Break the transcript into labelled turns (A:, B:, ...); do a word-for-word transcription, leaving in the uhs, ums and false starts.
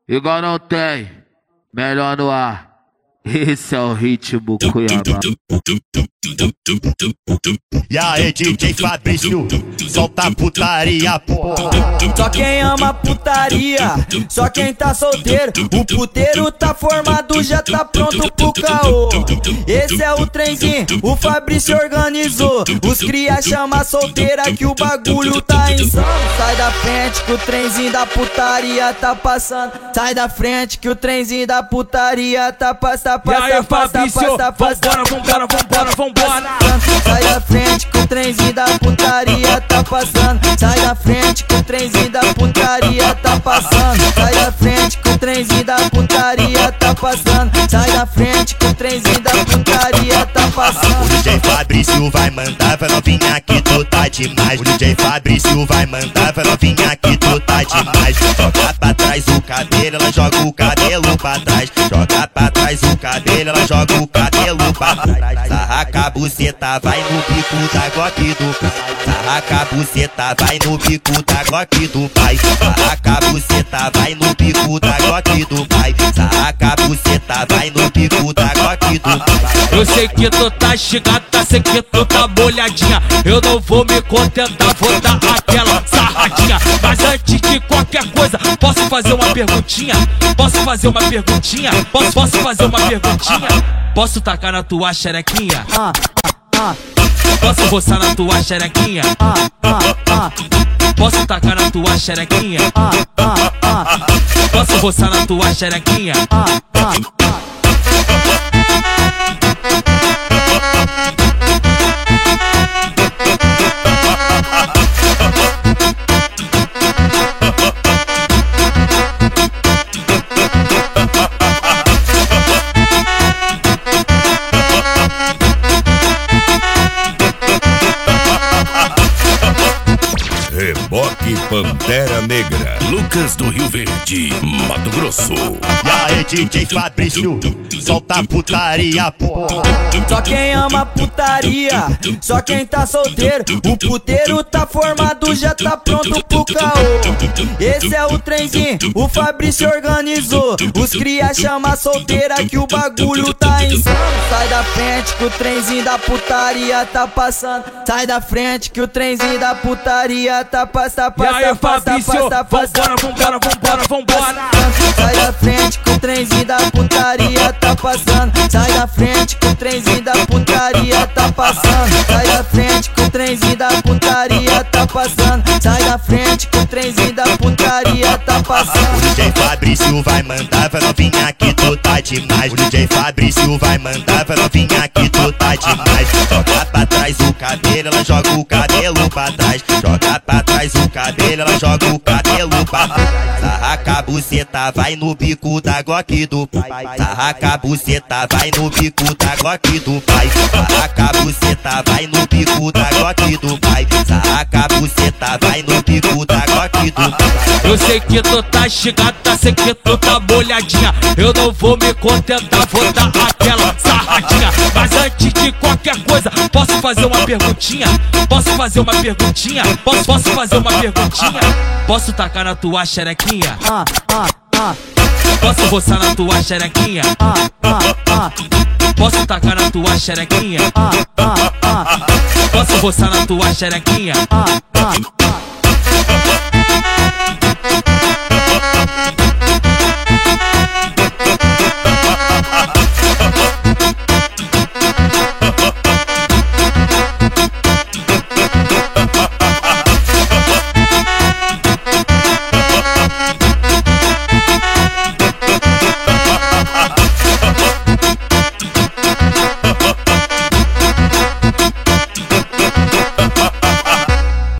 A: igual não tem, melhor no ar. Esse é o ritmo Cuiabá.
B: E aí, D J Fabrício, solta a putaria, porra.
C: Só quem ama putaria, só quem tá solteiro. O puteiro tá formado, já tá pronto pro caô. Esse é o trenzinho, o Fabrício organizou. Os cria chama solteira que o bagulho tá insano. Sai da frente que o trenzinho da putaria tá passando. Sai da frente que o trenzinho da putaria tá passando.
D: E aí, Fabrício, vambora, vambora, vambora, vambora.
C: Sai da frente que o trenzinho da putaria tá passando. Sai da frente que o trenzinho da putaria tá passando. Sai da frente que o trenzinho da putaria tá passando. Sai da frente que o trenzinho da putaria tá passando.
B: O D J Fabrício vai mandar, vai novinha que tu tá demais. O D J Fabrício vai mandar, vai novinha que tu tá demais. Joga pra trás o cabelo, ela joga o cabelo pra trás. Joga pra trás o cabelo, ela joga o cabelo pra trás. Sarraca a buceta, vai no bico da Glock do pai. Sarraca a buceta, vai no bico da Glock do pai. Sarraca a buceta, vai no bico da Glock do pai. Sarraca a buceta, vai no bico da Glock do pai.
D: Eu sei que tu tá chegada, sei que tu tá molhadinha. Eu não vou me contentar, vou dar aquela sarradinha. Mas antes de qualquer coisa, posso fazer uma perguntinha? Posso fazer uma perguntinha? Posso, posso fazer uma perguntinha? Posso tacar na tua xerequinha?
C: Ah, ah,
D: Posso roçar na tua xerequinha?
C: ah, ah, ah,
D: Posso tacar na tua xerequinha?
C: ah, ah, ah,
D: Posso roçar na tua xerequinha?
C: ah, ah, ah.
E: Reboque Pantera Negra, Lucas do Rio Verde, Mato Grosso.
B: E aí, D J Fabrício, solta a putaria, porra.
C: Só quem ama putaria, só quem tá solteiro. O puteiro tá formado, já tá pronto pro caô. Esse é o trenzinho, o Fabrício organizou. Os cria chama solteira que o bagulho tá insano. Sai da frente que o trenzinho da putaria tá passando. Sai da frente que o trenzinho da putaria tá passando.
D: E aí, Fabrício, vambora, vambora, vambora, vambora.
C: Sai da frente que o trenzinho da putaria tá passando. Sai da frente que o trenzinho da putaria tá passando. Sai da frente que o trenzinho da putaria tá passando. Sai da frente que o trenzinho da putaria tá passando.
B: O D J Fabrício vai mandar, vai novinha que tu tá demais. O D J Fabrício vai mandar, vai novinha que tu tá demais. Joga pra trás o cabelo, ela joga o cabelo pra trás. Joga pra trás o cabelo, ela joga o cabelo pra trás. Sarraca a buceta, vai no bico da Glock do pai. Sarraca a buceta, vai no bico da Glock do pai. Sarraca a buceta, vai no bico da Glock do pai. Sarraca a buceta, vai no bico da Glock do pai.
D: Eu sei que tu tá chegada, sei que tu tá molhadinha. Eu não vou me contentar, vou dar aquela sarradinha. Mas antes de qualquer coisa, posso fazer uma perguntinha? Posso fazer uma perguntinha? Posso, posso fazer uma perguntinha? Posso tacar na tua xerequinha?
C: Ah, ah, ah,
D: Posso roçar na tua xerequinha?
C: ah, ah, ah,
D: Posso tacar na tua xerequinha?
C: ah, ah, ah,
D: Posso roçar na tua xerequinha?
C: ah, ah.